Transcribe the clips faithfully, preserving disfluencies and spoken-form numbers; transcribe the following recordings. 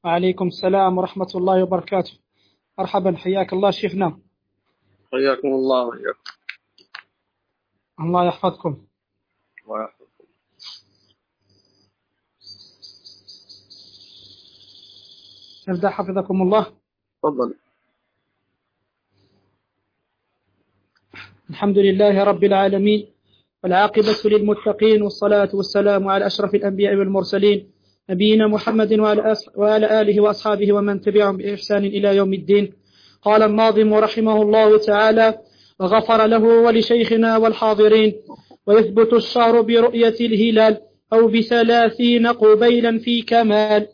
وعليكم السلام ورحمة الله وبركاته. مرحبا، حياك الله شيخنا. حياكم الله وإياكم. الله يحفظكم. ويحفظكم. نبدأ حفظكم الله. تفضل. الحمد لله رب العالمين، والعاقبة للمتقين، والصلاة والسلام على أشرف الأنبياء والمرسلين، نبينا محمد وعلى أس- وعلى آله وأصحابه ومن تبعهم بإحسان إلى يوم الدين. قال الناظم رحمه الله تعالى: وغفر له ولشيخنا والحاضرين، ويثبت الشهر برؤية الهلال أو بثلاثين قبيلا في كمال.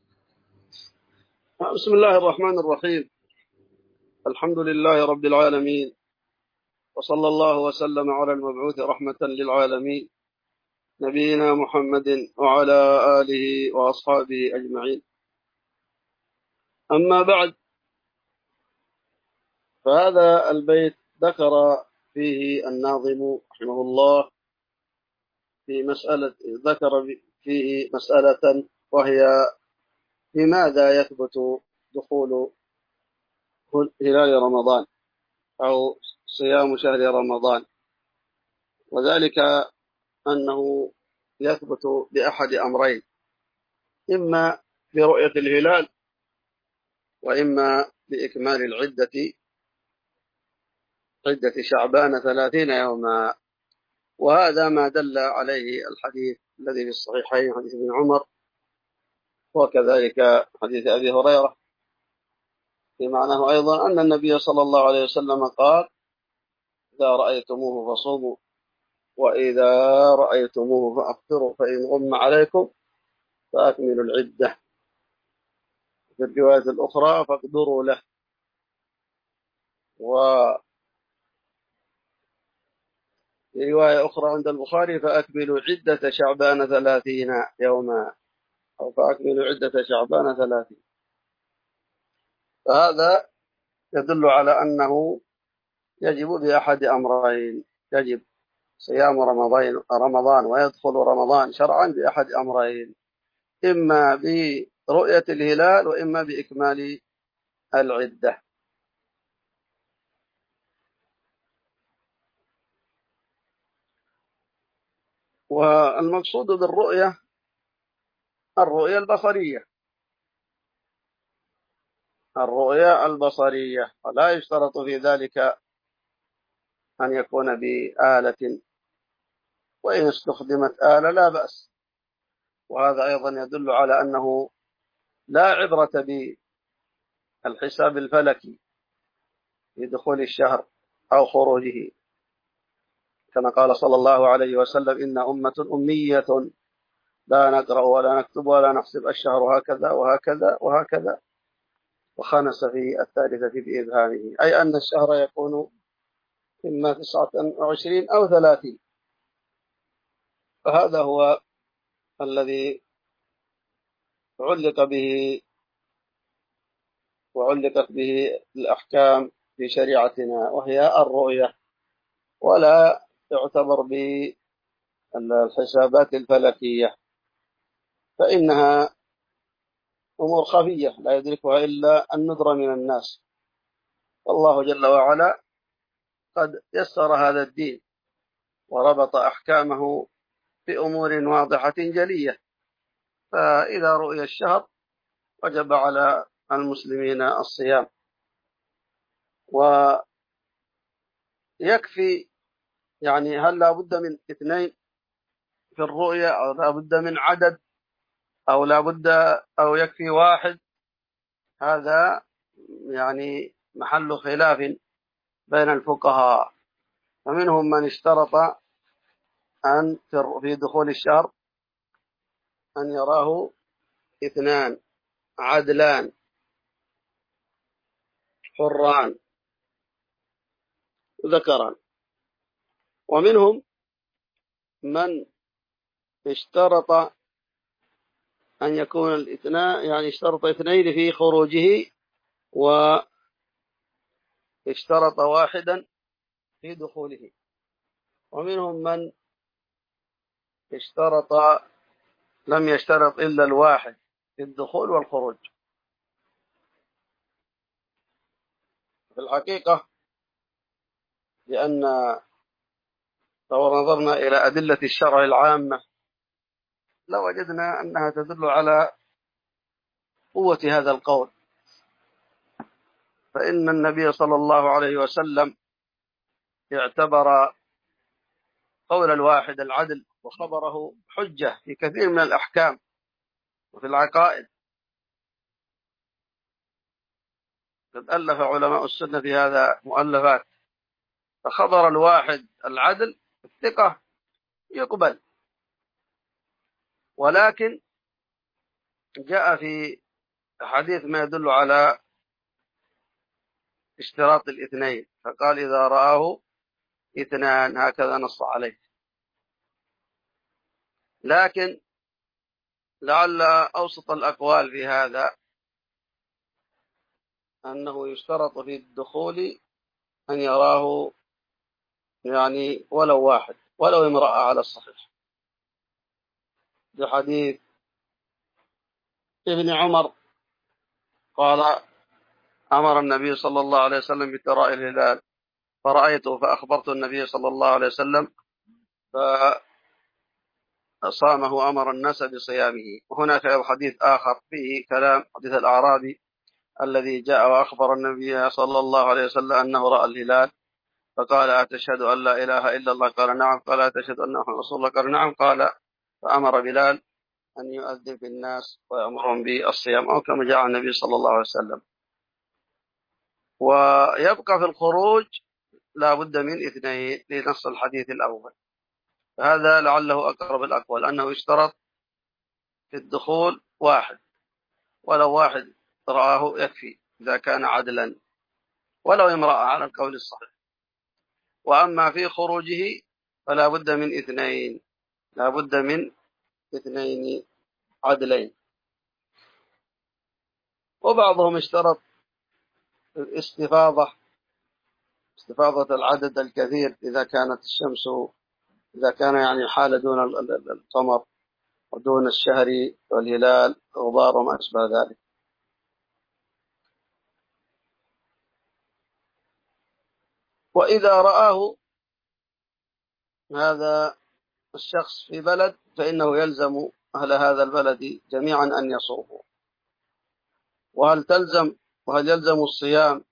بسم الله الرحمن الرحيم. الحمد لله رب العالمين، وصلى الله وسلم على المبعوث رحمة للعالمين نبينا محمد وعلى آله وأصحابه أجمعين. أما بعد، فهذا البيت ذكر فيه الناظم رحمه الله في مسألة ذكر فيه مسألة، وهي لماذا يثبت دخول هلال رمضان أو صيام شهر رمضان، وذلك أنه يثبت بأحد أمرين: إما برؤية الهلال، وإما بإكمال العدة عدة شعبان ثلاثين يوما. وهذا ما دل عليه الحديث الذي في الصحيحين، حديث ابن عمر، وكذلك حديث أبي هريرة في معناه أيضا، أن النبي صلى الله عليه وسلم قال: إذا رأيتموه فصوموا، وإذا رأيتموه فأفطروا، فإن غم عليكم فأكملوا العدة. في الرواية الأخرى: فاقدروا له. وفي رواية أخرى عند البخاري: فأكملوا عدة شعبان ثلاثين يوما، أو فأكملوا عدة شعبان ثلاثين. فهذا يدل على أنه يجب بأحد أمرين: يجب صيام رمضان رمضان ويدخل رمضان شرعا بأحد أمرين، إما برؤية الهلال وإما بإكمال العدة. والمقصود بالرؤية الرؤية البصرية، الرؤية البصرية، ولا يشترط في ذلك أن يكون بآلة، وإن استخدمت آلة لا بأس. وهذا أيضا يدل على أنه لا عبرة بالحساب الفلكي في دخول الشهر أو خروجه، كما قال صلى الله عليه وسلم: إن أمة أمية لا نقرأ ولا نكتب ولا نحسب الشهر هكذا وهكذا وهكذا، وخنس في الثالثة بإبهامه، أي أن الشهر يكون إما تسعة وعشرين أو ثلاثين. فهذا هو الذي علق به وعلقت به الأحكام في شريعتنا، وهي الرؤية، ولا تعتبر بالحسابات الفلكية، فإنها أمور خفية لا يدركها إلا الندر من الناس. والله جل وعلا قد يسر هذا الدين وربط أحكامه بأمور واضحة جلية. فإذا رؤي الشهر وجب على المسلمين الصيام، ويكفي يعني هل لا بد من اثنين في الرؤية، أو لا بد من عدد، أو لا بد أو يكفي واحد؟ هذا يعني محل خلاف بين الفقهاء. فمنهم من اشترط أن في دخول الشهر أن يراه اثنان عدلان حران ذكران، ومنهم من اشترط أن يكون الاثنان، يعني اشترط اثنين في خروجه، واشترط واحدا في دخوله. ومنهم من اشترط لم يشترط إلا الواحد في الدخول والخروج. في الحقيقة لأن لو نظرنا إلى أدلة الشرع العامة لوجدنا أنها تدل على قوة هذا القول، فإن النبي صلى الله عليه وسلم اعتبر قول الواحد العدل وخبره حجة في كثير من الأحكام وفي العقائد. قد ألف علماء السنة في هذا مؤلفات، فخبر الواحد العدل الثقة يقبل، ولكن جاء في حديث ما يدل على اشتراط الاثنين، فقال إذا رآه اثنان، هكذا نص عليه. لكن لعل أوسط الأقوال في هذا أنه يشترط في الدخول أن يراه يعني ولو واحد ولو امرأة على الصحيح، بحديث ابن عمر قال أمر النبي صلى الله عليه وسلم بتراء الهلال فرأيته فأخبرت النبي صلى الله عليه وسلم فصامه أمر الناس بصيامه. وهناك حديث آخر فيه كلام، حديث الأعرابي الذي جاء وأخبر النبي صلى الله عليه وسلم أنه رأى الهلال فقال أتشهد أن لا إله إلا الله؟ قال نعم. قال أتشهد أن محمدا رسول الله؟ قال نعم. قال فأمر بلال أن يؤذن في الناس ويأمرهم بالصيام، أو كما جاء النبي صلى الله عليه وسلم. ويبقى في الخروج لا بد من اثنين لنص الحديث الأول، هذا لعله أقرب الأقوال أنه يشترط في الدخول واحد، ولو واحد رآه يكفي إذا كان عدلا، ولو امرأة على القول الصحيح. وأما في خروجه فلا بد من اثنين، لا بد من اثنين عدلين. وبعضهم اشترط الاستفاضة، استفاضة العدد الكثير إذا كانت الشمس، إذا كان يعني حال دون القمر ودون الشهر والهلال غبار وما أشبه ذلك. وإذا رآه هذا الشخص في بلد فإنه يلزم أهل هذا البلد جميعا أن يصوموا. وهل تلزم وهل يلزم الصيام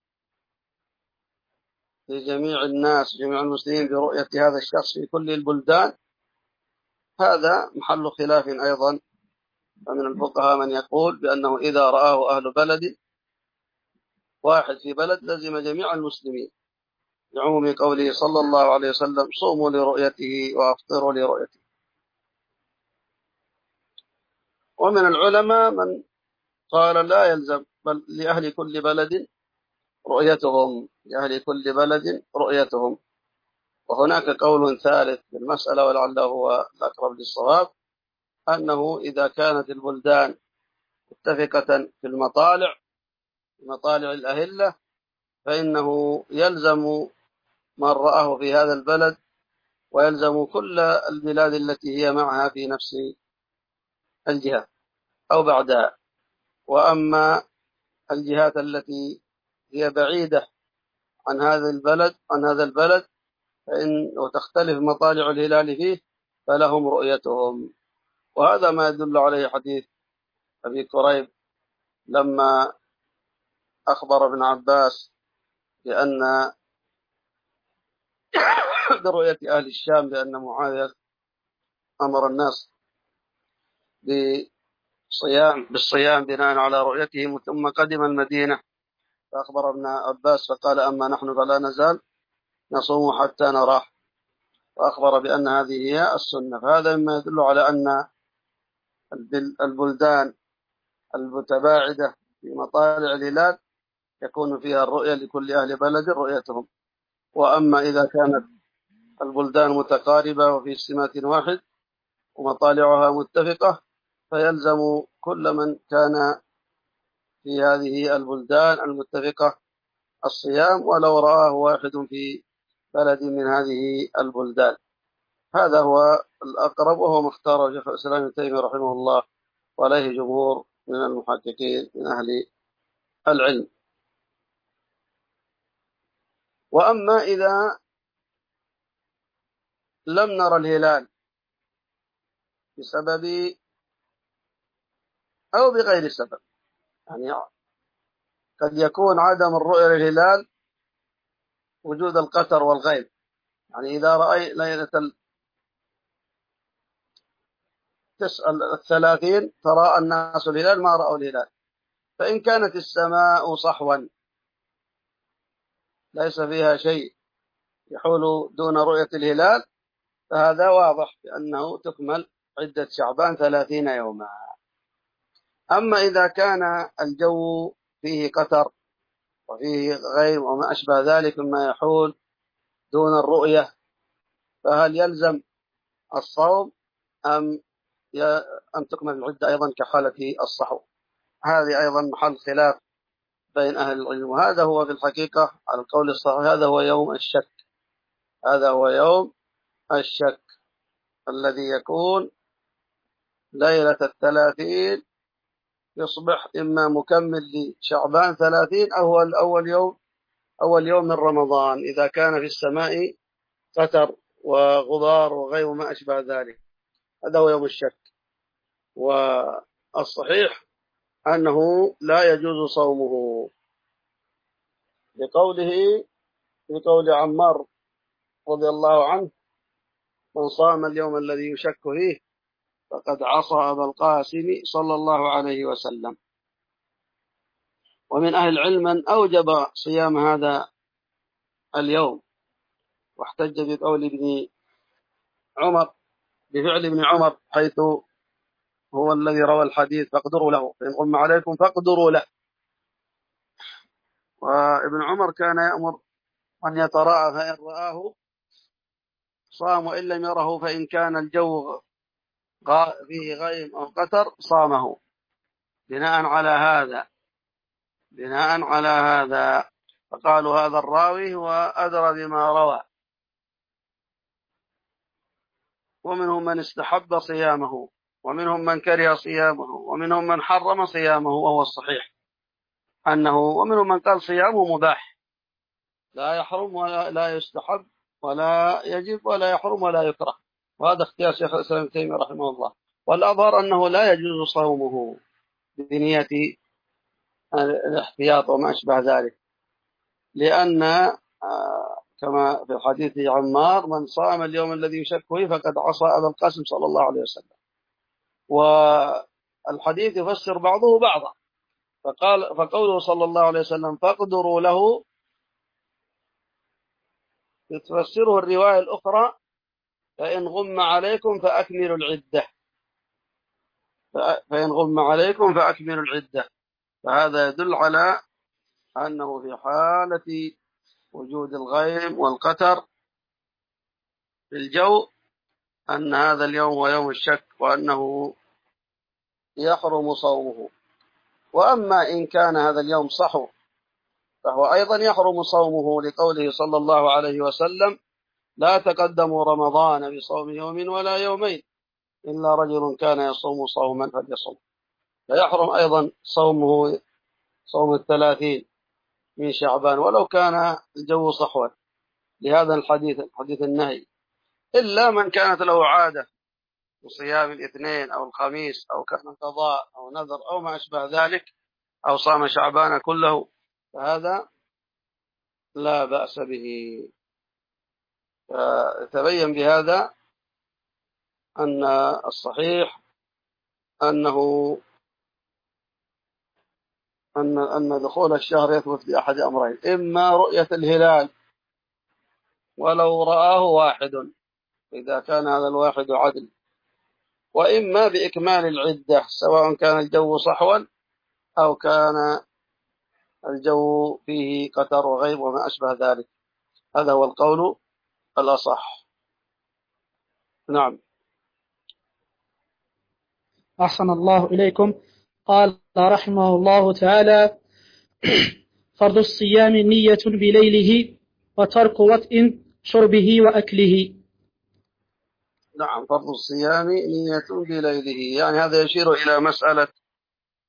لجميع الناس جميع المسلمين برؤية هذا الشخص في كل البلدان؟ هذا محل خلاف أيضا، فمن الفقهاء من يقول بأنه إذا رآه أهل بلد واحد في بلد لزم جميع المسلمين، لعموم قوله صلى الله عليه وسلم صوموا لرؤيته وأفطروا لرؤيته. ومن العلماء من قال لا يلزم، بل لأهل كل بلد رؤيتهم، لأهل كل بلد رؤيتهم. وهناك قول ثالث في المسألة ولعله هو الأقرب للصواب، أنه إذا كانت البلدان متفقة في المطالع، مطالع الأهلة، فإنه يلزم من رآه في هذا البلد ويلزم كل البلاد التي هي معها في نفس الجهة أو بعدها. وأما الجهات التي هي بعيدة عن هذا البلد عن هذا البلد فإن وتختلف مطالع الهلال فيه فلهم رؤيتهم. وهذا ما يدل عليه حديث أبي كريب لما أخبر ابن عباس بأن برؤية أهل الشام بأن معاذ أمر الناس بالصيام بالصيام بناء على رؤيتهم، ثم قدم المدينة فأخبر ابن عباس فقال أما نحن فلا نزال نصوم حتى نراه، وأخبر بأن هذه هي السنة. فهذا مما يدل على أن البلدان المتباعدة في مطالع الهلال يكون فيها الرؤية لكل أهل بلد رؤيتهم. وأما إذا كانت البلدان متقاربة وفي سمات واحد ومطالعها متفقة فيلزم كل من كان في هذه البلدان المتفقة الصيام ولو رآه واحد في بلد من هذه البلدان. هذا هو الأقرب وهو ما اختاره شيخ الإسلام ابن تيمية رحمه الله، وعليه جمهور من المحققين من أهل العلم. وأما إذا لم نرى الهلال بسبب أو بغير سبب، يعني قد يكون عدم الرؤية للهلال وجود القتر والغيم، يعني إذا رأي ليلة الثلاثين ترى الناس الهلال ما رأوا الهلال، فإن كانت السماء صحوا ليس فيها شيء يحول دون رؤية الهلال، فهذا واضح بأنه تكمل عدة شعبان ثلاثين يوما. أما إذا كان الجو فيه قتر وفيه غيم وما أشبه ذلك مما يحول دون الرؤية، فهل يلزم الصوم أم أم تكمل العدة أيضا كحالة الصحو؟ هذه أيضا محل خلاف بين أهل العلم، وهذا هو في الحقيقة على القول الصحيح هذا هو يوم الشك، هذا هو يوم الشك الذي يكون ليلة الثلاثين، يصبح إما مكمل لشعبان ثلاثين أو هو الأول يوم أول يوم من رمضان إذا كان في السماء قتر وغبار وغير ما أشبه ذلك، هذا هو يوم الشك. والصحيح أنه لا يجوز صومه لقوله في قول عمار رضي الله عنه: من صام اليوم الذي يشك فيه فقد عصى أبا القاسم صلى الله عليه وسلم. ومن أهل العلم من أوجب صيام هذا اليوم، واحتج بقول ابن عمر بفعل ابن عمر حيث هو الذي روى الحديث: فاقدروا له، فإن غم عليكم فاقدروا له. وابن عمر كان يأمر أن يتراءى، فإن رآه صام وإن لم يره فإن كان الجو فيه غيم أو قتر صامه. بناء على هذا بناء على هذا فقالوا هذا الراوي هو أدرى بما روى. ومنهم من استحب صيامه، ومنهم من كره صيامه، ومنهم من حرم صيامه، وهو الصحيح أنه، ومنهم من قال صيامه مباح لا يحرم ولا لا يستحب ولا يجب ولا يحرم ولا يكره، وهذا اختيار شيخ الإسلام ابن تيمية رحمه الله. والأظهر أنه لا يجوز صومه بنية الاحتياط وما أشبه ذلك، لأن كما في حديث عمار: من صام اليوم الذي يشك فيه فقد عصى أبا القاسم صلى الله عليه وسلم. والحديث يفسر بعضه بعضا، فقال فقوله صلى الله عليه وسلم: فاقدروا له، تفسره الرواية الأخرى: فإن غم عليكم فأكملوا العدة، فإن غم عليكم فأكملوا العدة. فهذا يدل على أنه في حالة وجود الغيم والقتر في الجو أن هذا اليوم هو يوم الشك، وأنه يحرم صومه. وأما إن كان هذا اليوم صحو فهو أيضا يحرم صومه، لقوله صلى الله عليه وسلم: لا تقدموا رمضان بصوم يوم ولا يومين إلا رجل كان يصوم صوما فليصوم. فيحرم أيضا صومه صوم الثلاثين من شعبان ولو كان الجو صحوا، لهذا الحديث حديث النهي، إلا من كانت له عادة وصيام الاثنين أو الخميس أو كان قضاء أو نذر أو ما أشبه ذلك أو صام شعبان كله، فهذا لا بأس به. فتبين بهذا أن الصحيح أنه أن أن دخول الشهر يثبت بأحد أمرين: إما رؤية الهلال ولو رآه واحد إذا كان هذا الواحد عدل، وإما بإكمال العدة سواء كان الجو صحوا أو كان الجو فيه قتر وغيم وما أشبه ذلك. هذا هو القول الأصح. نعم. أحسن الله إليكم. قال رحمه الله تعالى: فرض الصيام نية بليله وترك وطء شربه وأكله. نعم، فرض الصيام نية بليله، يعني هذا يشير إلى مسألة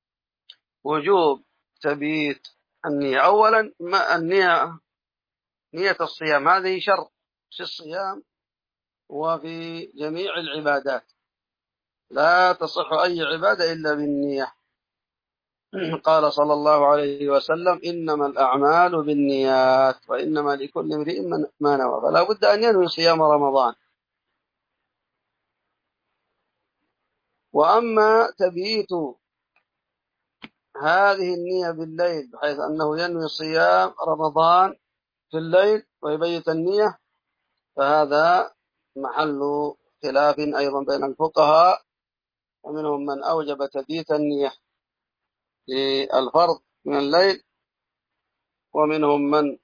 وجوب تبييت النية. أولا ما النية نية الصيام هذه شرط في الصيام وفي جميع العبادات، لا تصح أي عبادة إلا بالنية. قال صلى الله عليه وسلم: إنما الأعمال بالنيات وإنما لكل امرئ ما نوى. فلا بد أن ينوي صيام رمضان. وأما تبييت هذه النية بالليل بحيث أنه ينوي صيام رمضان في الليل ويبيت النية، فهذا محل خلاف أيضا بين الفقهاء، ومنهم من أوجب تبييت النية للفرض من الليل، ومنهم من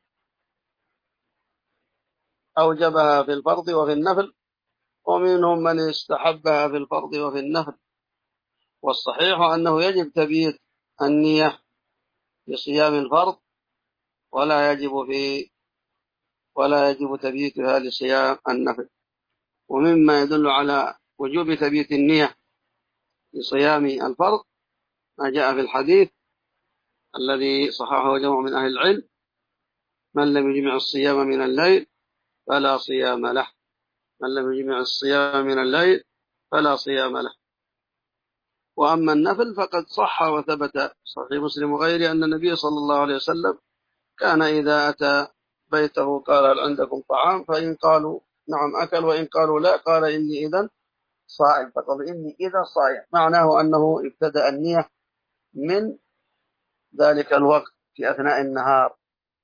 أوجبها في الفرض وفي النفل، ومنهم من استحبها في الفرض وفي النفل. والصحيح أنه يجب تبييت النية في صيام الفرض، ولا يجب في ولا يجب تبييتها لصيام النفل. ومما يدل على وجوب تبييت النية لصيام الفرض ما جاء في الحديث الذي صححه جمع من أهل العلم: من لم يجمع الصيام من الليل فلا صيام له، من لم يجمع الصيام من الليل فلا صيام له. وأما النفل فقد صح وثبت صحيح مسلم وغيره أن النبي صلى الله عليه وسلم كان إذا أتى بيته قال: هل عندكم طعام؟ فإن قالوا نعم أكل، وإن قالوا لا قال: إني إذن صائم. فقال: إني إذا صائم، معناه أنه ابتدأ النية من ذلك الوقت في أثناء النهار،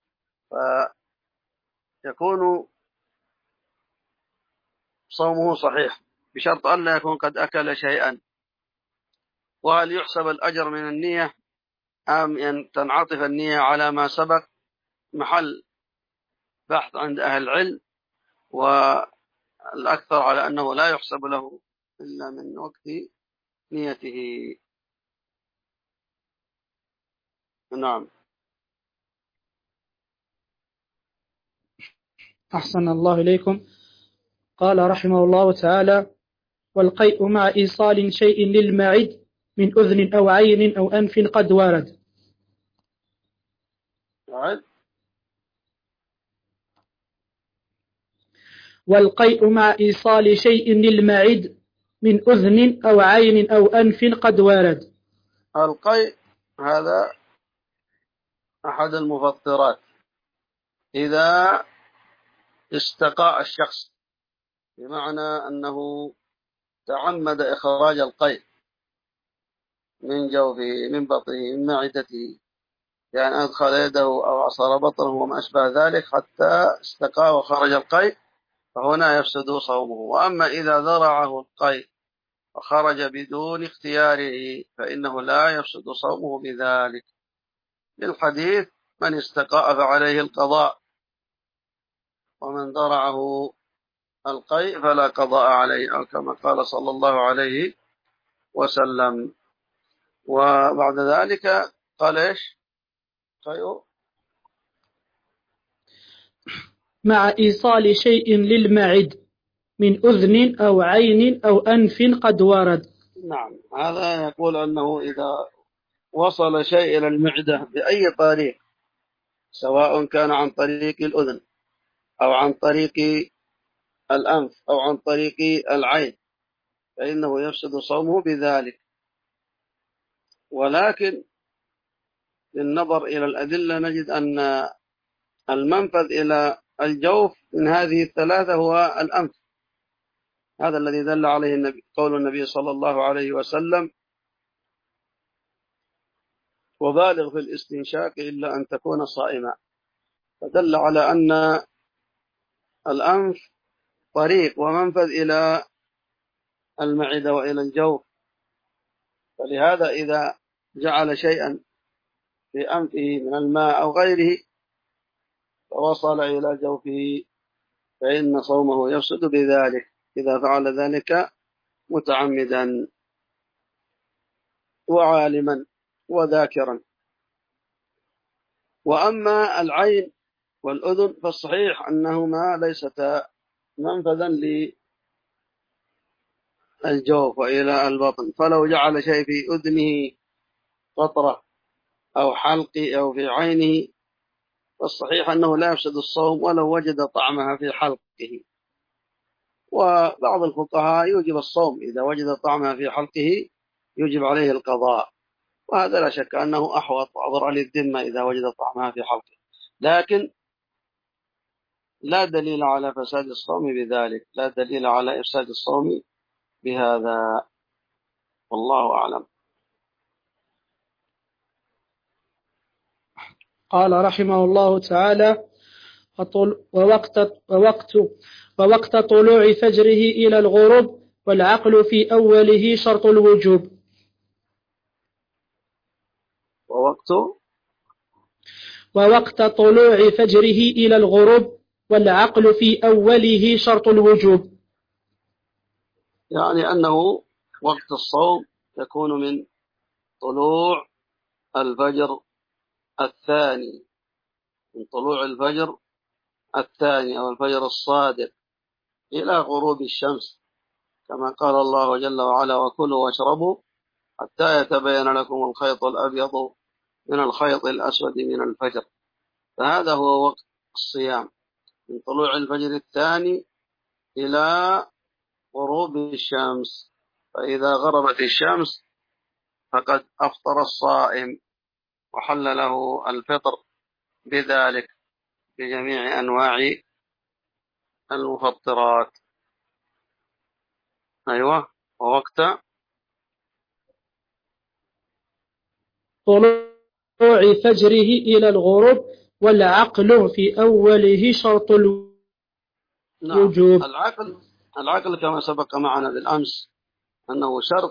فيكون صومه صحيح بشرط أن لا يكون قد أكل شيئا. وهل يحسب الأجر من النية أم أن تنعطف النية على ما سبق؟ محل بحث عند أهل العلم، والأكثر على أنه لا يحسب له إلا من وقت نيته. نعم. أحسن الله إليكم. قال رحمه الله تعالى: والقيء مع إيصال شيء للمعد من أذن أو عين أو أنف قد ورد. والقيء مع إيصال شيء للمعد من أذن أو عين أو أنف قد ورد. القيء هذا أحد المفطرات إذا استقاء الشخص، بمعنى أنه تعمد إخراج القيء من جوفه من بطنه من معدته، يعني أدخل يده أو عصر بطنه وما أشبه ذلك حتى استقاء وخرج القيء، فهنا يفسد صومه. وأما إذا ذرعه القيء وخرج بدون اختياره فإنه لا يفسد صومه بذلك، للحديث: من استقاء فعليه القضاء، ومن ذرعه القيء فلا قضاء عليه، أو كما قال صلى الله عليه وسلم. وبعد ذلك قال إيش؟ قيء مع إيصال شيء للمعد من أذن أو عين أو أنف قد ورد. نعم، هذا يقول أنه إذا وصل شيء إلى المعدة بأي طريق، سواء كان عن طريق الأذن أو عن طريق الأنف أو عن طريق العين، فإنه يفسد صومه بذلك. ولكن بالنظر إلى الأدلة نجد أن المنفذ إلى الجوف من هذه الثلاثة هو الأنف. هذا الذي دل عليه النبي قول النبي صلى الله عليه وسلم: وبالغ في الاستنشاق إلا أن تكون صائما. فدل على أن الأنف طريق ومنفذ إلى المعدة وإلى الجوف، فلهذا إذا جعل شيئا في أنفه من الماء أو غيره فوصل إلى جوفه فإن صومه يفسد بذلك إذا فعل ذلك متعمدا وعالما وذاكرا. وأما العين والأذن فالصحيح أنهما ليستا منفذا للجوف وإلى البطن، فلو جعل شيء في أذنه قطرة أو حلق أو في عينه والصحيح أنه لا يفسد الصوم ولو وجد طعمها في حلقه. وبعض الفقهاء يوجب الصوم إذا وجد طعمها في حلقه، يجب عليه القضاء، وهذا لا شك أنه أحوط وأضر للذمة إذا وجد طعمها في حلقه، لكن لا دليل على فساد الصوم بذلك، لا دليل على إفساد الصوم بهذا، والله أعلم. قال رحمه الله تعالى: ووقت, ووقت, ووقت طلوع فجره إلى الغروب، والعقل في أوله شرط الوجوب. ووقت ووقت طلوع فجره إلى الغروب، والعقل في أوله شرط الوجوب. يعني أنه وقت الصوم يكون من طلوع الفجر الثاني، من طلوع الفجر الثاني أو الفجر الصادق إلى غروب الشمس، كما قال الله جل وعلا: وكلوا واشربوا حتى يتبين لكم الخيط الأبيض من الخيط الأسود من الفجر. فهذا هو وقت الصيام، من طلوع الفجر الثاني إلى غروب الشمس. فإذا غربت الشمس فقد أفطر الصائم وحل له الفطر بذلك بجميع أنواع المفطرات. أيوة. ووقت طلوع فجره إلى الغروب، والعقل في أوله شرط الوجوب. نعم. العقل العقل كما سبق معنا بالأمس أنه شرط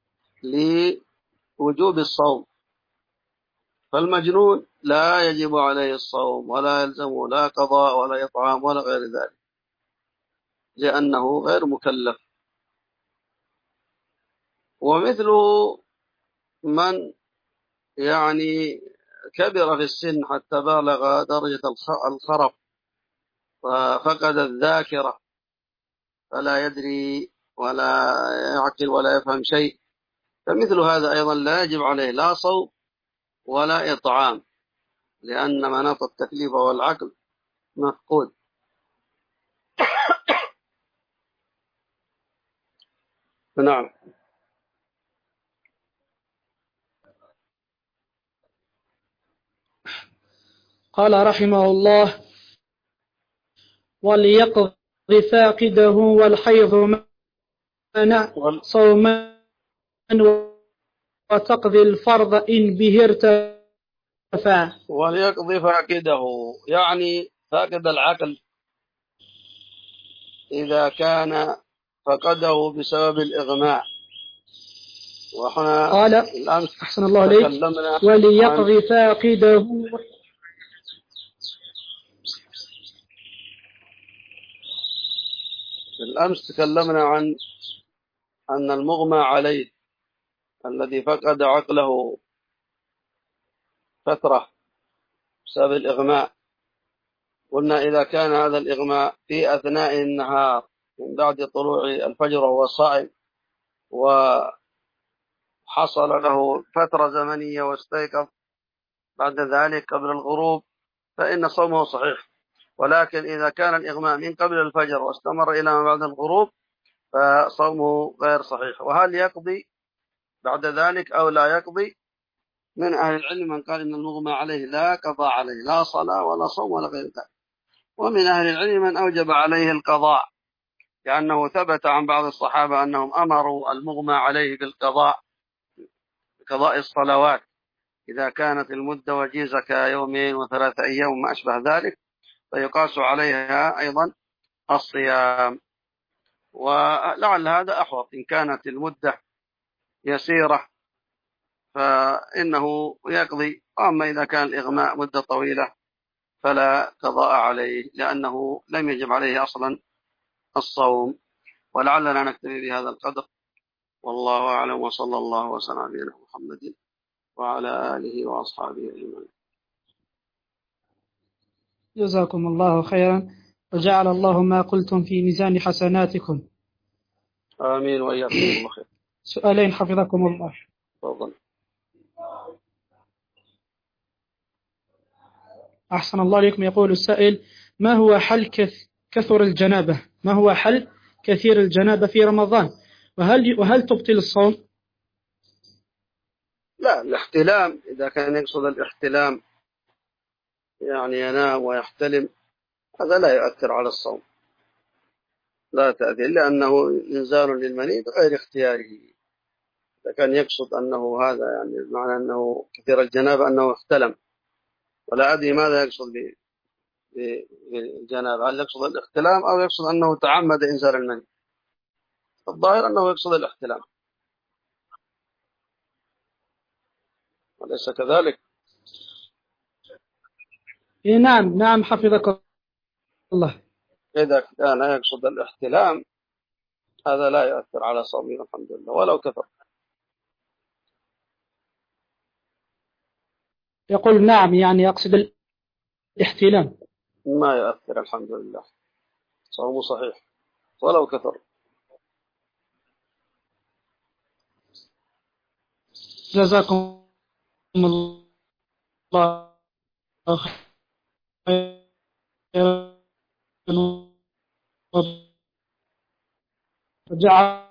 لوجوب الصوم، فالمجنون لا يجب عليه الصوم ولا يلزمه لا قضاء ولا إطعام ولا غير ذلك، لأنه غير مكلف. ومثله من يعني كبر في السن حتى بالغ درجة الخرف ففقد الذاكرة، فلا يدري ولا يعقل ولا يفهم شيء، فمثل هذا أيضا لا يجب عليه لا صوم ولا إطعام، لأن مناط التكليف والعقل مفقود. نعم. قال رحمه الله: وليقض فاقده والحيض منع صوما، وتقضي الفرض إن به ارتفع. وليقضي فاقده يعني فاقد العقل إذا كان فقده بسبب الإغماء. وحنا قال الأمس أحسن الله عليك: وليقضي فاقده. الأمس تكلمنا عن أن المغمى عليه الذي فقد عقله فترة بسبب الإغماء، قلنا إذا كان هذا الإغماء في أثناء النهار من بعد طلوع الفجر وهو صائم، وحصل له فترة زمنية واستيقظ بعد ذلك قبل الغروب، فإن صومه صحيح. ولكن إذا كان الإغماء من قبل الفجر واستمر إلى ما بعد الغروب فصومه غير صحيح. وهل يقضي بعد ذلك أو لا يقضي؟ من أهل العلم من قال إن المغمى عليه لا قضاء عليه، لا صلاة ولا صوم ولا غير ذلك. ومن أهل العلم من أوجب عليه القضاء، لأنه ثبت عن بعض الصحابة أنهم أمروا المغمى عليه بالقضاء، بقضاء الصلوات إذا كانت المدة وجيزة كيومين وثلاثة أيام ما أشبه ذلك، فيقاس عليها أيضا الصيام. ولعل هذا أحوط، إن كانت المدة يسيرة فإنه يقضي، أما إذا كان الإغماء مدة طويلة فلا قضاء عليه، لأنه لم يجب عليه أصلا الصوم. ولعلنا نكتفي بهذا القدر، والله أعلم، وصلى الله وسلم على نبينا محمد وعلى آله وأصحابه أجمعين. جزاكم الله خيرا، وجعل الله ما قلتم في ميزان حسناتكم. آمين وإياكم الله خير. سؤالين حفظكم الله. تفضل. أحسن الله عليكم. يقول السائل: ما هو حل كثر الجنابة ما هو حل كثير الجنابة في رمضان، وهل وهل تبطل الصوم؟ لا، الاحتلام إذا كان يقصد الاحتلام يعني ينام ويحتلم، هذا لا يؤثر على الصوم، لا تأثير، لأنه إنزال للمني بغير اختياره. إذا كان يقصد أنه هذا يعني معنى أنه كثير الجنابة أنه احتلم، ولا أدري ماذا يقصد بالجنابة، هل يقصد الاحتلام أو يقصد أنه تعمد إنزال المني؟ الظاهر أنه يقصد الاحتلام، أليس كذلك؟ إيه نعم نعم حفظك الله. إذا كان يقصد الاحتلام هذا لا يؤثر على صومه الحمد لله ولو كثر. يقول نعم، يعني يقصد الاحتلام. ما يؤثر الحمد لله، صومه صحيح ولو كثر. جزاكم الله خيرا، وجعل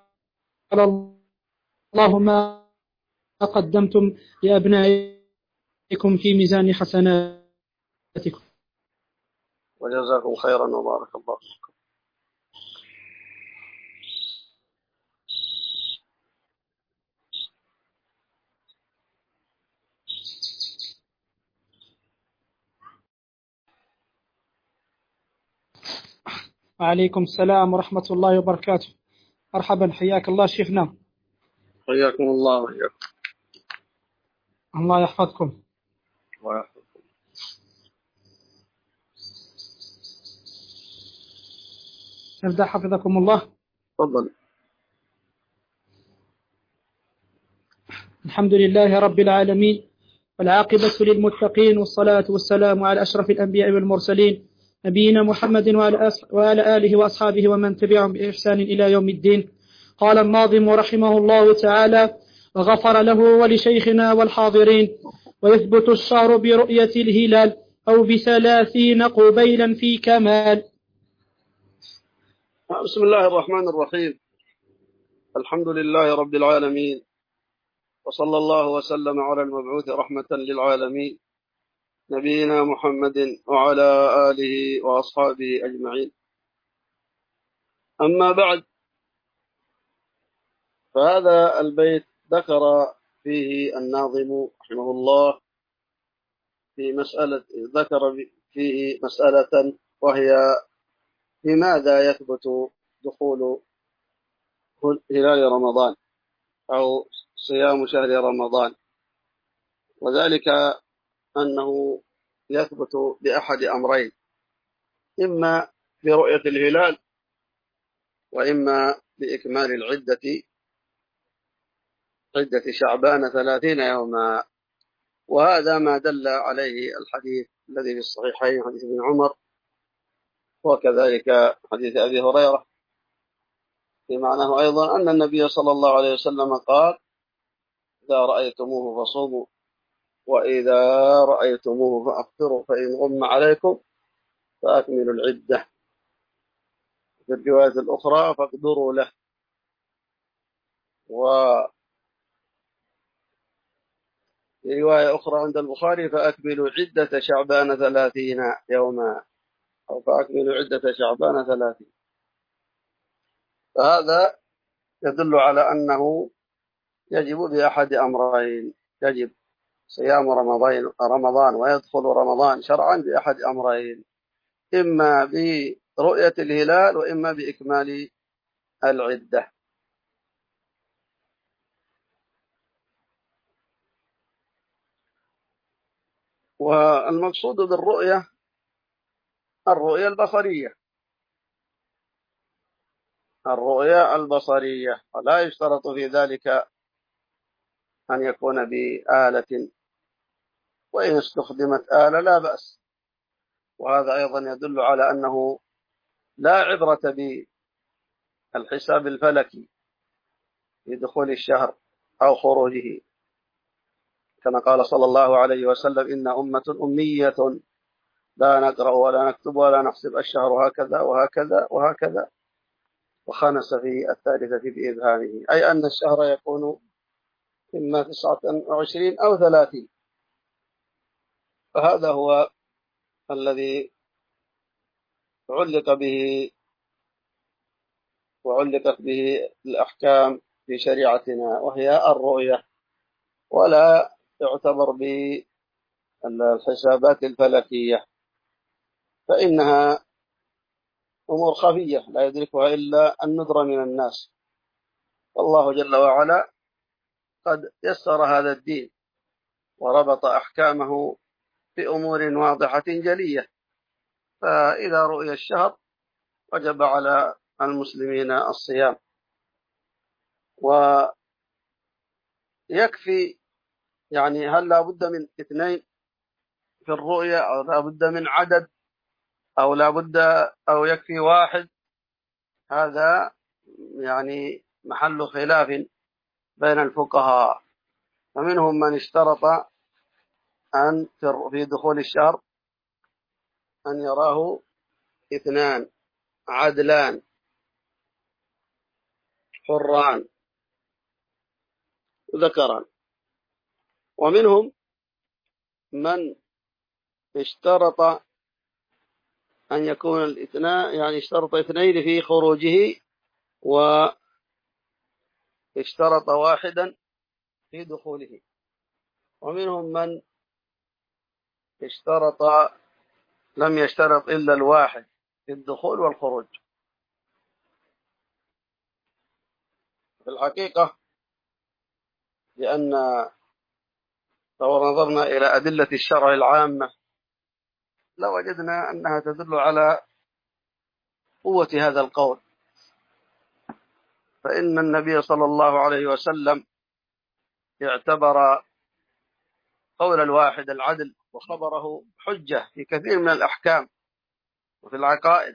الله ما قدمتم لأبنائكم في ميزان حسناتكم. وجزاكم خيرا وبارك الله فيكم. وعليكم السلام ورحمة الله وبركاته. مرحبا، حياك الله شيخنا. حياكم الله وحياكم. الله يحفظكم ويحفظكم. نبدأ حفظكم الله. تفضل. الحمد لله رب العالمين، والعاقبة للمتقين، والصلاة والسلام على أشرف الأنبياء والمرسلين، نبينا محمد وعلى آله وأصحابه ومن تبعهم بإحسان إلى يوم الدين. قال الناظم رحمه الله تعالى: وغفر له ولشيخنا والحاضرين، ويثبت الشهر برؤية الهلال أو بثلاثين قبيلا في كمال. بسم الله الرحمن الرحيم. الحمد لله رب العالمين، وصلى الله وسلم على المبعوث رحمة للعالمين نبينا محمد وعلى آله وأصحابه أجمعين. أما بعد، فهذا البيت ذكر فيه الناظم رحمه الله في مسألة ذكر فيه مسألة، وهي لماذا يثبت دخول هلال رمضان أو صيام شهر رمضان، وذلك أنه يثبت بأحد أمرين: إما برؤية الهلال، وإما بإكمال العدة عدة شعبان ثلاثين يوما. وهذا ما دل عليه الحديث الذي في الصحيحين، حديث ابن عمر، وكذلك حديث أبي هريرة في معناه أيضا، أن النبي صلى الله عليه وسلم قال: إذا رأيتموه فصوموا، وإذا رأيتموه فأفطروا، فإن غم عليكم فأكملوا العدة. في الرواية الأخرى: فاقدروا له. وفي رواية أخرى عند البخاري: فأكملوا عدة شعبان ثلاثين يوما، أو فأكملوا عدة شعبان ثلاثين. فهذا يدل على أنه يجب بأحد أمرين: يجب صيام رمضان رمضان ويدخل رمضان شرعا بأحد أمرين، إما برؤية الهلال وإما بإكمال العدة. والمقصود بالرؤية الرؤية البصرية، الرؤية البصرية، ولا يشترط في ذلك أن يكون بآلة، وإن استخدمت آلة لا بأس. وهذا أيضا يدل على أنه لا عبرة بالحساب الفلكي في دخول الشهر أو خروجه، كما قال صلى الله عليه وسلم: إن أمة أمية لا نقرأ ولا نكتب ولا نحسب الشهر هكذا وهكذا وهكذا، وخنس في الثالثة بإبهامه، أي أن الشهر يكون إما تسعة وعشرين أو ثلاثين. فهذا هو الذي علق به وعلقت به الأحكام في شريعتنا، وهي الرؤية، ولا يعتبر بالحسابات الفلكية، فإنها أمور خفية لا يدركها إلا الندر من الناس. والله جل وعلا قد يسر هذا الدين وربط أحكامه بأمور واضحة جلية، فإذا رؤي الشهر وجب على المسلمين الصيام. ويكفي يعني، هل لا بد من اثنين في الرؤية، أو لا بد من عدد، أو لا بد أو يكفي واحد؟ هذا يعني محل خلاف بين الفقهاء. فمنهم من اشترط أن في دخول الشهر أن يراه اثنان عدلان حران ذكران، ومنهم من اشترط أن يكون الاثنان، يعني اشترط اثنين في خروجه، واشترط واحدا في دخوله. ومنهم من اشترط لم يشترط إلا الواحد في الدخول والخروج. في الحقيقة لأن لو نظرنا إلى أدلة الشرع العامة لوجدنا أنها تدل على قوة هذا القول. فإن النبي صلى الله عليه وسلم اعتبر قول الواحد العدل وخبره حجة في كثير من الأحكام وفي العقائد.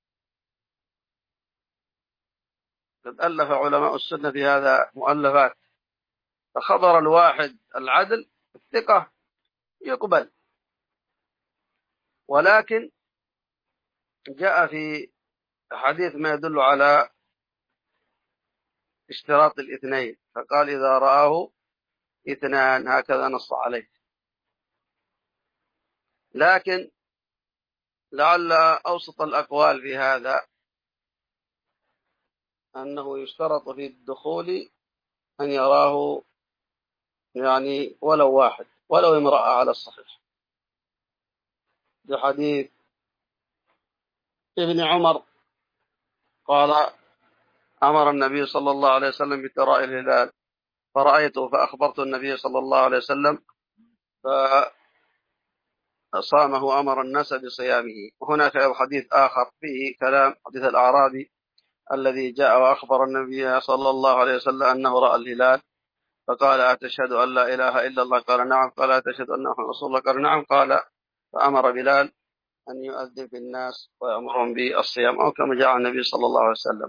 قد ألف علماء السنة في هذا مؤلفات. فخبر الواحد العدل الثقة يقبل، ولكن جاء في حديث ما يدل على اشتراط الاثنين، فقال إذا رآه اثنان، هكذا نص عليه. لكن لعل أوسط الأقوال في هذا أنه يشترط في الدخول أن يراه يعني ولو واحد، ولو امرأة على الصحيح، بحديث ابن عمر قال أمر النبي صلى الله عليه وسلم بتراء الهلال فرأيته فأخبرت النبي صلى الله عليه وسلم فصامه، أمر الناس بصيامه. وهناك حديث آخر فيه كلام، حديث الأعرابي الذي جاء وأخبر النبي صلى الله عليه وسلم أنه رأى الهلال فقال أتشهد أن لا إله إلا الله؟ قال نعم. قال أتشهد أن محمدا رسول الله؟ قال نعم. قال فأمر بلال أن يؤذن في الناس ويأمرهم بالصيام، أو كما جاء النبي صلى الله عليه وسلم.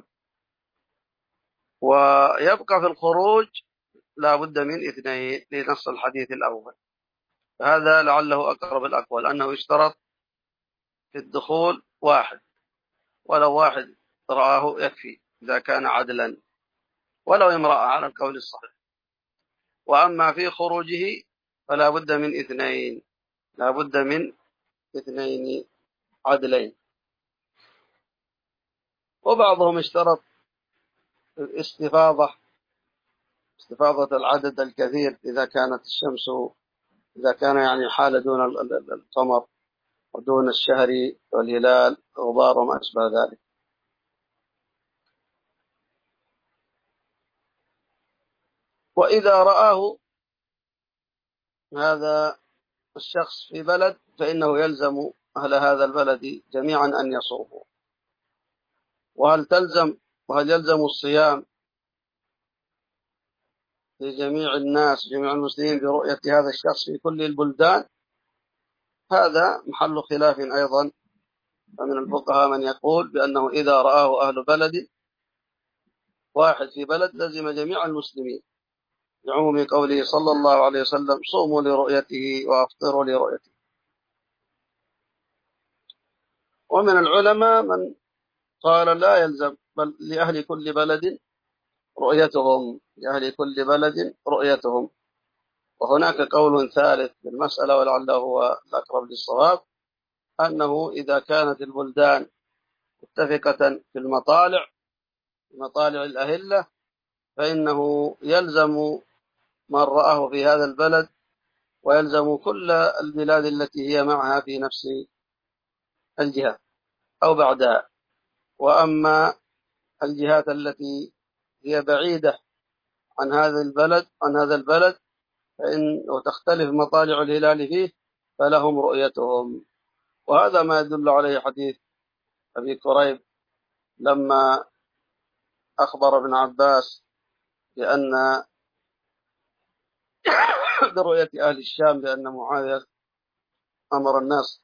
ويبقى في الخروج لا بد من اثنين لنص الحديث الأول. هذا لعله أقرب الأقوال، أنه يشترط في الدخول واحد، ولو واحد رآه يكفي إذا كان عدلا، ولو امرأة على القول الصحيح. وأما في خروجه فلا بد من اثنين، لا بد من اثنين عدلين. وبعضهم اشترط الاستفاضة، استفاضة العدد الكثير إذا كانت الشمس، إذا كان يعني حال دون القمر ودون الشهر والهلال غبار وما أشبه ذلك. وإذا رآه هذا الشخص في بلد فإنه يلزم أهل هذا البلد جميعا أن يصوموا. وهل تلزم وهل يلزم الصيام لجميع الناس، جميع المسلمين، برؤية هذا الشخص في كل البلدان؟ هذا محل خلاف أيضا. فمن الفقهاء من يقول بأنه إذا رآه أهل بلد واحد في بلد لزم جميع المسلمين، لعموم قوله صلى الله عليه وسلم صوموا لرؤيته وأفطروا لرؤيته. ومن العلماء من قال لا يلزم، بل لأهل كل بلد رؤيتهم، لأهل كل بلد رؤيتهم. وهناك قول ثالث في المسألة ولعله هو الأقرب للصواب، أنه إذا كانت البلدان متفقة في المطالع، مطالع الأهلة، فإنه يلزم من رآه في هذا البلد، ويلزم كل البلاد التي هي معها في نفس الجهة أو بعدها. وأما الجهات التي هي بعيدة عن هذا البلد عن هذا البلد فإن وتختلف مطالع الهلال فيه فلهم رؤيتهم. وهذا ما يدل عليه حديث أبي كريب لما أخبر ابن عباس بأن برؤية أهل الشام بأن معاذ أمر الناس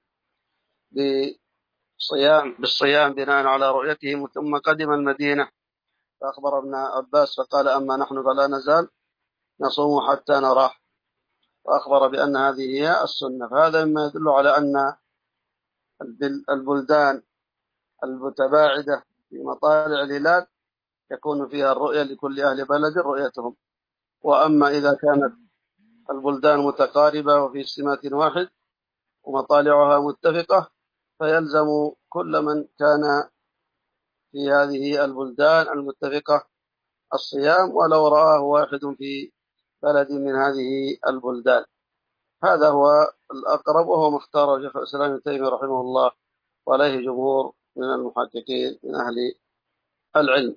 بالصيام بالصيام بناء على رؤيتهم، ثم قدم المدينة فأخبر ابن عباس فقال أما نحن فلا نزال نصوم حتى نراه، وأخبر بأن هذه هي السنة. فهذا مما يدل على أن البلدان المتباعدة في مطالع الهلال يكون فيها الرؤية لكل أهل بلد رؤيتهم. وأما إذا كانت البلدان متقاربة وفي سمات واحد ومطالعها متفقة فيلزم كل من كان في هذه البلدان المتفقة الصيام ولو رآه واحد في بلد من هذه البلدان. هذا هو الأقرب وهو ما اختاره شيخ الإسلام ابن تيمية رحمه الله، وعليه جمهور من المحققين من أهل العلم.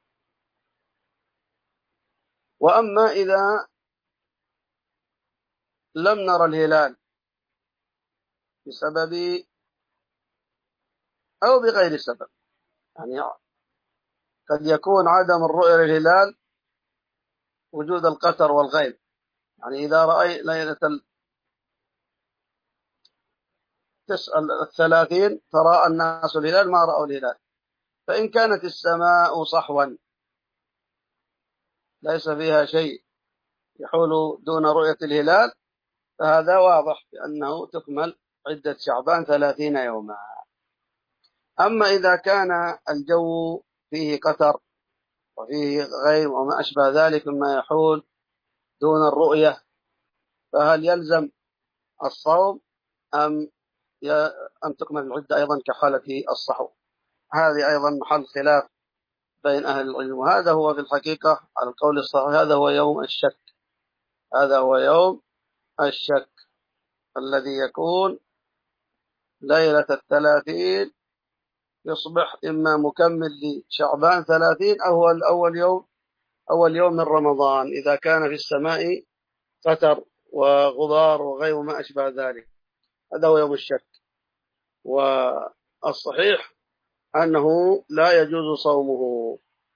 وأما إذا لم نرى الهلال بسبب أو بغير سبب، يعني قد يكون عدم الرؤية للهلال وجود القتر والغيم، يعني إذا رأي ليلة الثلاثين تراءى الناس الهلال ما رأوا الهلال، فإن كانت السماء صحوا ليس فيها شيء يحول دون رؤية الهلال فهذا واضح بأنه تكمل عدة شعبان ثلاثين يوما. أما إذا كان الجو فيه قتر وفيه غيم وما أشبه ذلك مما يحول دون الرؤية فهل يلزم الصوم أم أم تكمل العدة أيضا كحالة الصحو؟ هذه أيضا محل خلاف بين أهل العلم. وهذا هو في الحقيقة على القول الصحيح هذا هو يوم الشك، هذا هو يوم الشك الذي يكون ليلة الثلاثين يصبح إما مكمل لشعبان ثلاثين أو هو الأول يوم أول يوم من رمضان إذا كان في السماء قتر وغبار وغير ما أشبه ذلك. هذا هو يوم الشك. والصحيح أنه لا يجوز صومه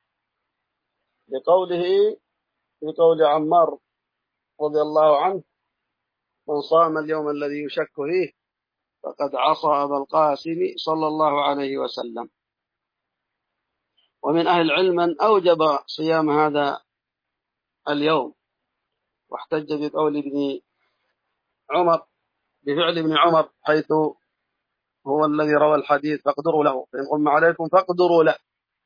لقوله لقول عمار رضي الله عنه من صام اليوم الذي يشك فيه فقد عصى أبا القاسم صلى الله عليه وسلم. ومن أهل العلم من أوجب صيام هذا اليوم واحتج بقول ابن عمر بفعل ابن عمر حيث هو الذي روى الحديث فاقدروا له فإن غم عليكم فاقدروا له.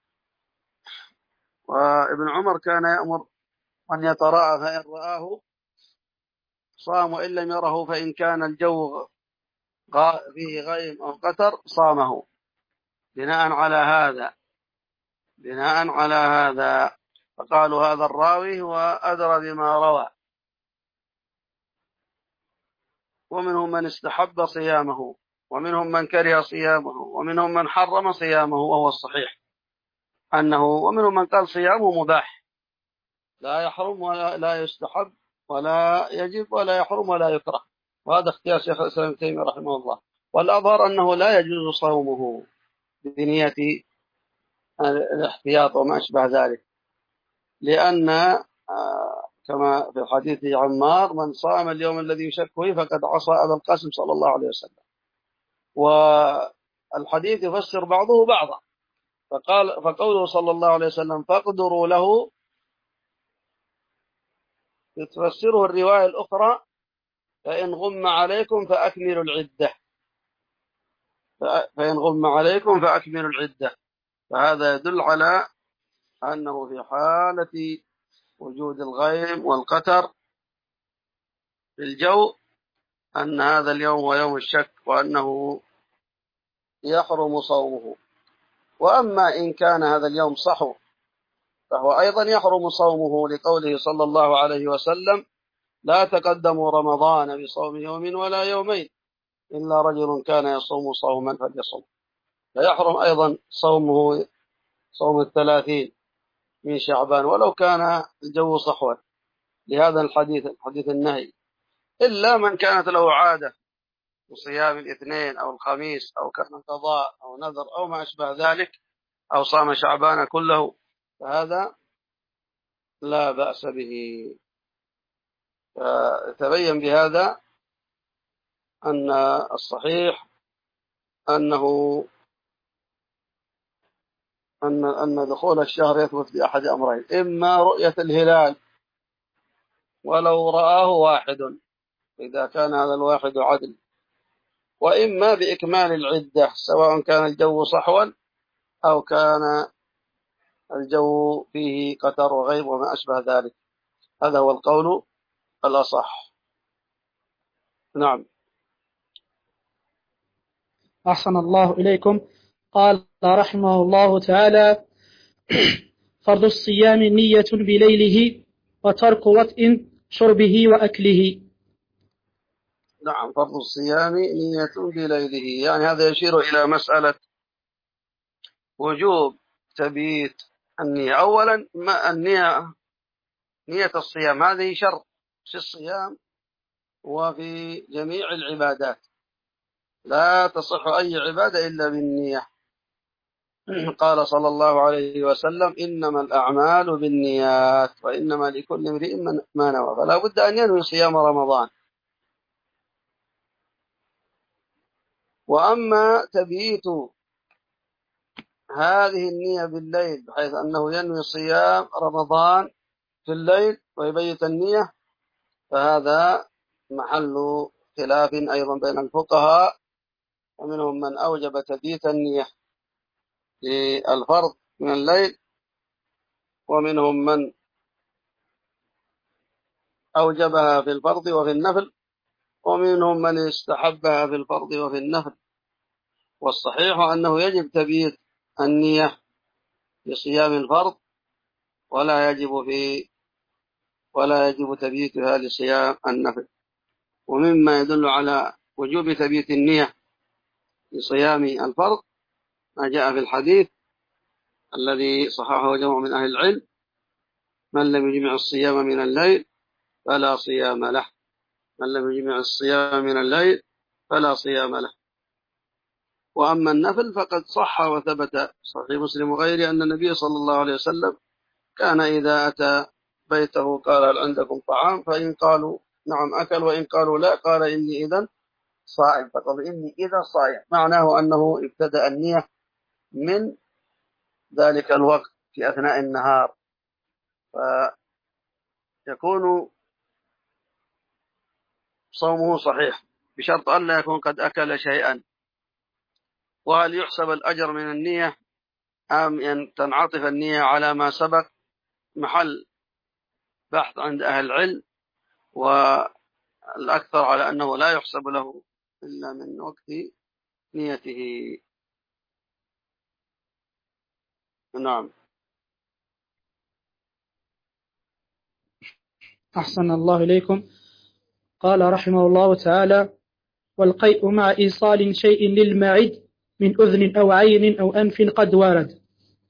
وابن عمر كان يأمر من يتراءى فإن رآه صام وإن لم يره فإن كان الجو فيه غيم أو قتر صامه بناء على هذا بناء على هذا فقالوا هذا الراوي هو أدرى بما روى. ومنهم من استحب صيامه ومنهم من كره صيامه ومنهم من حرم صيامه، وهو الصحيح أنه ومنهم من قال صيامه مباح لا يحرم ولا لا يستحب ولا يجب ولا يحرم ولا يكره، وهذا اختيار شيخ الإسلام ابن تيمية رحمه الله. والأظهر أنه لا يجوز صومه بنية الاحتياط وما أشبه ذلك، لأن كما في حديث عمار من صام اليوم الذي يشك فيه فقد عصى أبا القاسم صلى الله عليه وسلم. والحديث يفسر بعضه بعضا، فقال فقوله صلى الله عليه وسلم فاقدروا له تفسره الرواية الأخرى فإن غم عليكم فأكملوا العدة. فإن غم عليكم فأكملوا العدة. فهذا يدل على أنه في حالة وجود الغيم والقتر في الجو أن هذا اليوم هو يوم الشك وأنه يحرم صومه. وأما إن كان هذا اليوم صحو فهو أيضا يحرم صومه، لقوله صلى الله عليه وسلم: لا تقدموا رمضان بصوم يوم ولا يومين إلا رجل كان يصوم صوما فليصوم. فيحرم أيضا صومه صوم الثلاثين من شعبان ولو كان الجو صحوا، لهذا الحديث حديث النهي، إلا من كانت له عادة وصيام الاثنين أو الخميس أو كان قضاء أو نذر أو ما أشبه ذلك أو صام شعبان كله، فهذا لا بأس به. فتبين بهذا أن الصحيح أنه أن أن دخول الشهر يثبت بأحد أمرين: إما رؤية الهلال ولو رآه واحد إذا كان هذا الواحد عدل، وإما بإكمال العدة سواء كان الجو صحوا أو كان الجو فيه قتر وغيم وما أشبه ذلك. هذا هو القول الأصح. نعم. أحسن الله إليكم. قال رحمه الله تعالى: فرض الصيام نية بليله وترك وطء شربه وأكله. نعم، فرض الصيام نية بليله، يعني هذا يشير إلى مسألة وجوب تبييت النية. أولا ما النية، نية الصيام هذه شرط في الصيام وفي جميع العبادات، لا تصح أي عبادة إلا بالنية. قال صلى الله عليه وسلم: إنما الأعمال بالنيات وإنما لكل امرئ ما نوى. فلا بد أن ينوي صيام رمضان. وأما تبييت هذه النية بالليل بحيث أنه ينوي صيام رمضان في الليل ويبيت النية، فهذا محل خلاف أيضا بين الفقهاء، ومنهم من أوجب تبييت النية للفرض من الليل، ومنهم من أوجبها في الفرض وفي النفل، ومنهم من استحبها في الفرض وفي النفل. والصحيح أنه يجب تبييت النية لصيام الفرض، ولا يجب في ولا يجب تبييتها لصيام النفل. ومما يدل على وجوب تبييت النية لصيام الفرض ما جاء في الحديث الذي صححه جمع من أهل العلم: من لم يجمع الصيام من الليل فلا صيام له، من لم يجمع الصيام من الليل فلا صيام له. وأما النفل فقد صح وثبت صحيح مسلم وغيره أن النبي صلى الله عليه وسلم كان إذا أتى بيته قال: هل عندكم طعام؟ فإن قالوا نعم أكل، وإن قالوا لا قال: إني إذن صائم. فقال: إني إذا صائم، معناه أنه ابتدأ النية من ذلك الوقت في أثناء النهار، فيكون صومه صحيح بشرط أن لا يكون قد أكل شيئا. وهل يحسب الأجر من النية أم أن تنعطف النية على ما سبق؟ محل بحث عند أهل العلم، والأكثر على أنه لا يحسب له إلا من وقت نيته. نعم. أحسن الله إليكم. قال رحمه الله تعالى: والقيء مع إيصال شيء للمعد من أذن أو عين أو أنف قد ورد.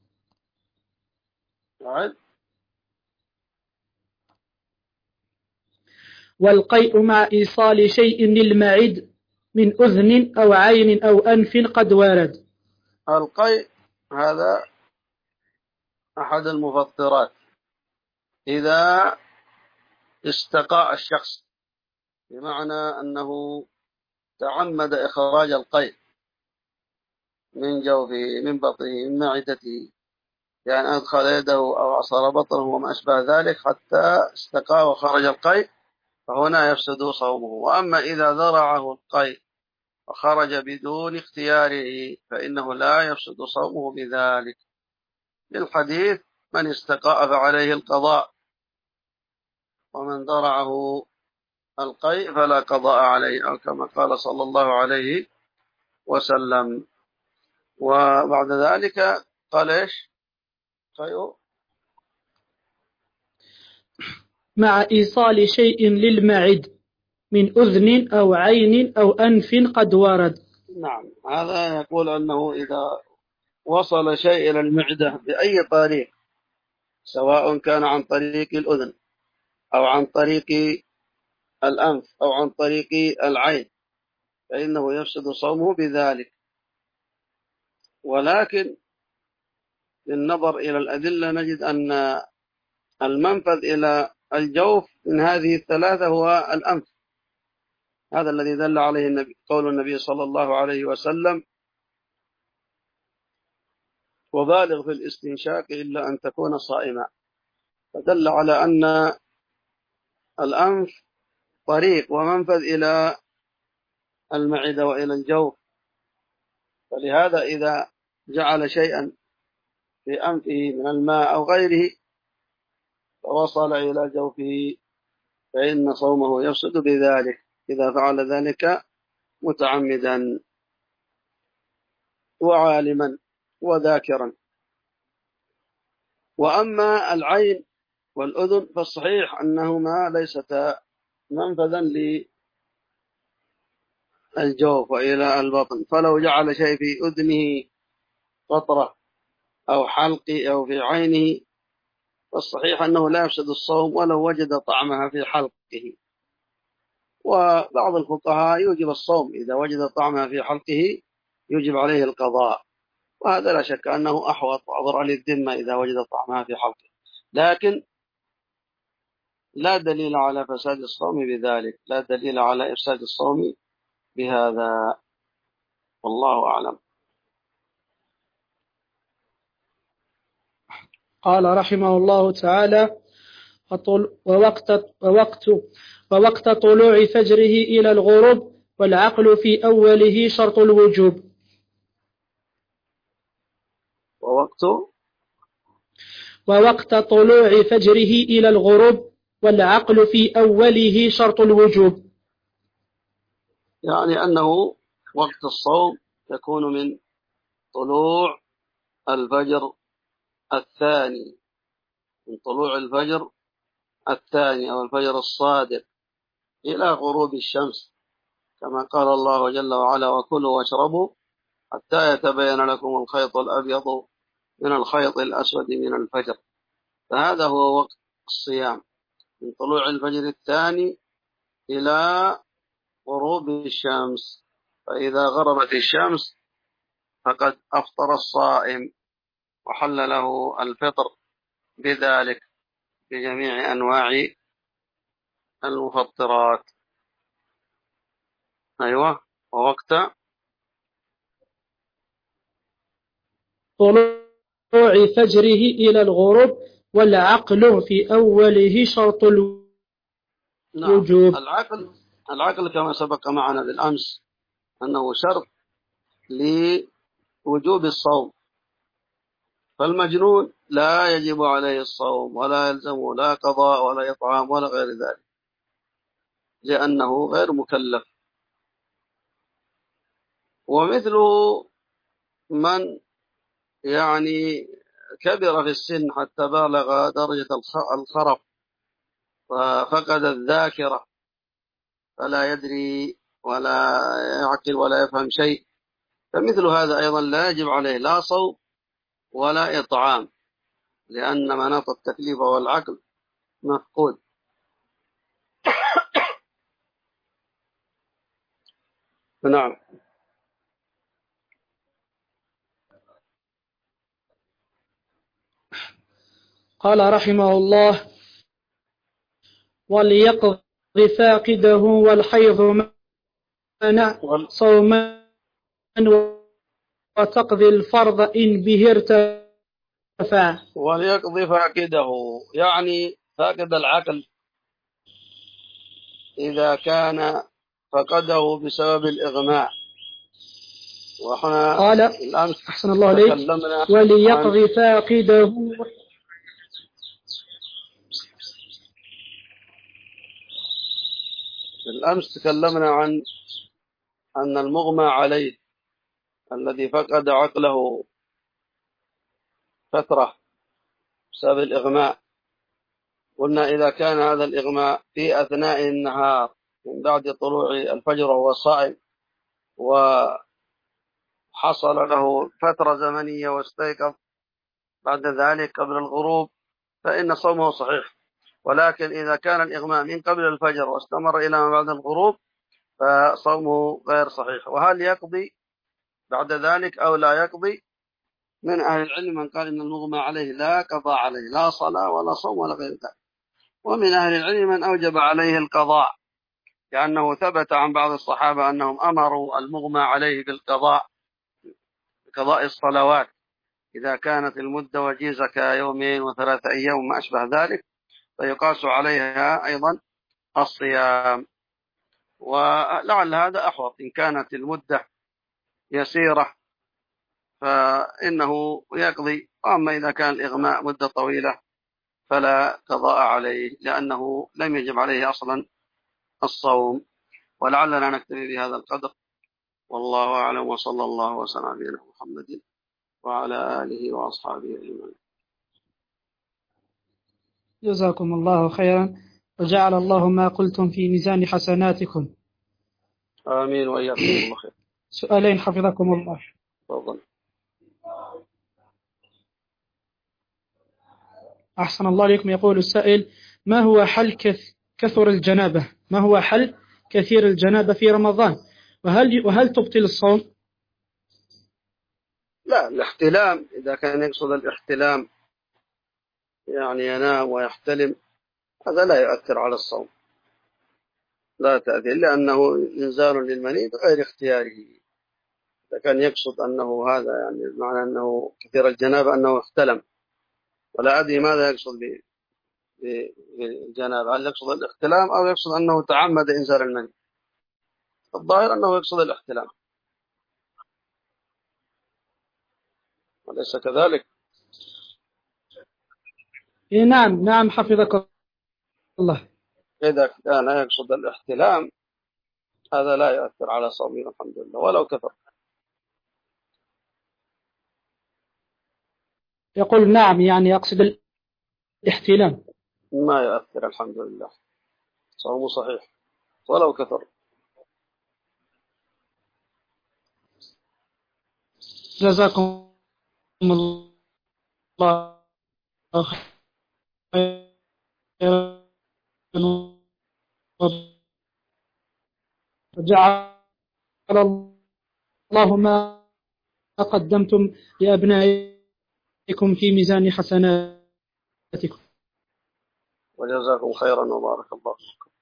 والقيء مع إيصال شيء للمعد من أذن أو عين أو أنف قد ورد. القيء هذا أحد المفطرات إذا استقاء الشخص، بمعنى أنه تعمد إخراج القيء من جوفه من بطنه من معدته، يعني أدخل يده أو عصر بطنه وما أشبه ذلك حتى استقى وخرج القيء، فهنا يفسد صومه. وأما إذا ذرعه القيء وخرج بدون اختياره فإنه لا يفسد صومه بذلك. للحديث من استقاء فعليه القضاء، ومن ضرعه القيء فلا قضاء عليه، أو كما قال صلى الله عليه وسلم. وبعد ذلك قال إيش؟ قيء مع إيصال شيء للمعد من أذن أو عين أو أنف قد ورد. نعم، هذا يقول أنه إذا وصل شيء إلى المعدة بأي طريق، سواء كان عن طريق الأذن أو عن طريق الأنف أو عن طريق العين، فإنه يفسد صومه بذلك. ولكن بالنظر إلى الأدلة نجد أن المنفذ إلى الجوف من هذه الثلاثة هو الأنف. هذا الذي دل عليه النبي قول النبي صلى الله عليه وسلم: وبالغ في الاستنشاق إلا أن تكون صائما. فدل على أن الأنف طريق ومنفذ إلى المعدة وإلى الجوف. فلهذا إذا جعل شيئا في أنفه من الماء أو غيره فوصل إلى جوفه فإن صومه يفسد بذلك إذا فعل ذلك متعمدا وعالما وذاكرا. وأما العين والأذن فالصحيح أنهما ليستا منفذا للجوف وإلى البطن، فلو جعل شيء في أذنه قطرة أو حلق أو في عينه فالصحيح أنه لا يفسد الصوم ولو وجد طعمها في حلقه. وبعض الفقهاء يوجب الصوم إذا وجد طعمها في حلقه، يجب عليه القضاء، وهذا لا شك أنه أحوط وأضر للذمة إذا وجد طعمها في حلقه. لكن لا دليل على فساد الصوم بذلك، لا دليل على إفساد الصوم بهذا، والله أعلم. قال رحمه الله تعالى: ووقت, ووقت, ووقت طلوع فجره إلى الغروب، والعقل في أوله شرط الوجوب. ووقت ووقت طلوع فجره إلى الغروب، والعقل في أوله شرط الوجوب. يعني أنه وقت الصوم يكون من طلوع الفجر الثاني، من طلوع الفجر الثاني أو الفجر الصادق إلى غروب الشمس، كما قال الله جل وعلا: وكلوا واشربوا حتى يتبين لكم الخيط الأبيض من الخيط الأسود من الفجر. فهذا هو وقت الصيام، من طلوع الفجر الثاني إلى غروب الشمس. فإذا غربت الشمس فقد أفطر الصائم وحل له الفطر بذلك بجميع أنواع المفطرات. أيوة. ووقت طلوع فجره إلى الغروب، والعقل في أوله شرط الوجوب. نعم. العقل العقل كما سبق معنا بالأمس أنه شرط لوجوب الصوم، فالمجنون لا يجب عليه الصوم ولا يلزمه لا قضاء ولا إطعام ولا غير ذلك، لأنه غير مكلف. ومثله من يعني كبر في السن حتى بالغ درجة الخرف ففقد الذاكرة فلا يدري ولا يعقل ولا يفهم شيء، فمثل هذا أيضا لا يجب عليه لا صوم ولا إطعام، لأن مناط التكليف والعقل مفقود. نعم. قال رحمه الله: وليقض فاقده والحيض منع صوما، وتقضي الفرض إن به ارتفع. وليقضي فاقده يعني فاقد العقل إذا كان فقده بسبب الإغماء وإحنا قال الأمس أحسن الله عليك تكلمنا عن وليقضي فاقده. الأمس تكلمنا عن أن المغمى عليه الذي فقد عقله فترة بسبب الإغماء، قلنا إذا كان هذا الإغماء في أثناء النهار من بعد طلوع الفجر وهو صائم وحصل له فترة زمنية واستيقظ بعد ذلك قبل الغروب فإن صومه صحيح. ولكن إذا كان الإغماء من قبل الفجر واستمر إلى ما بعد الغروب فصومه غير صحيح. وهل يقضي بعد ذلك أو لا يقضي؟ من أهل العلم من قال إن المغمى عليه لا قضاء عليه، لا صلاة ولا صوم ولا غير ذلك. ومن أهل العلم من أوجب عليه القضاء، لأنه ثبت عن بعض الصحابة أنهم أمروا المغمى عليه بالقضاء، بقضاء الصلوات إذا كانت المدة وجيزة كيومين وثلاثة أيام وما أشبه ذلك، فيقاس عليها أيضا الصيام. ولعل هذا أحوط، إن كانت المدة يسيرة فإنه يقضي، أما إذا كان الإغماء مدة طويلة فلا قضاء عليه، لأنه لم يجب عليه أصلا الصوم. ولعلنا نكتفي بهذا القدر، والله أعلم، وصلى الله وسلم على نبينا محمد وعلى آله وأصحابه أجمعين. جزاكم الله خيرا وجعل الله ما قلتم في ميزان حسناتكم. آمين وإياكم الله خير. سؤالين حفظكم الله. تفضل. أحسن الله عليكم. يقول السائل: ما هو حل كثر الجنابة ما هو حل كثير الجنابة في رمضان، وهل وهل تبطل الصوم؟ لا، الاحتلام إذا كان يقصد الاحتلام يعني ينام ويحتلم، هذا لا يؤثر على الصوم، لا تأثير، لأنه إنزال للمني بغير اختياره. إذا كان يقصد أنه هذا يعني معنى أنه كثير الجنابة أنه احتلم، ولا أدري ماذا يقصد بالجنابة، هل يقصد الاحتلام أو يقصد أنه تعمد إنزال المني؟ الظاهر أنه يقصد الاحتلام، وليس كذلك؟ نعم نعم حفظك الله. إذا كان يقصد الاحتلام هذا لا يؤثر على صومه الحمد لله ولو كثر. يقول نعم، يعني يقصد الاحتلام. ما يؤثر الحمد لله، صومه صحيح ولو كثر. جزاكم الله خيرا وجعل الله ما قدمتم لأبنائكم في ميزان حسناتكم. وجزاكم خيرا وبارك الله فيكم.